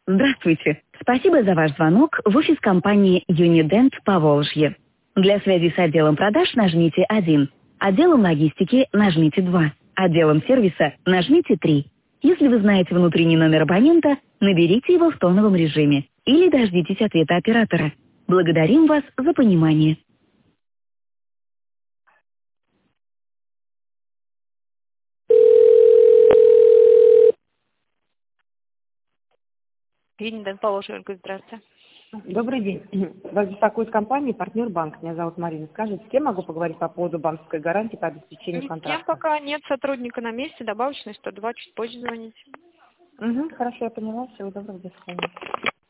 Здравствуйте. Спасибо за ваш звонок в офис компании Unident Поволжье. Для связи с отделом продаж нажмите 1. Отделом логистики нажмите 2. Отделом сервиса нажмите 3. Если вы знаете внутренний номер абонента, наберите его в тоновом режиме или дождитесь ответа оператора. Благодарим вас за понимание. Юнидент Поволжье, здравствуйте. Добрый день. Вас беспокоит компания «Партнер Банк». Меня зовут Марина. Скажите, с кем могу поговорить по поводу банковской гарантии по обеспечению контракта? Пока нет сотрудника на месте, добавочный 102, чуть позже звоните. Хорошо, я поняла. Всего доброго, до свидания.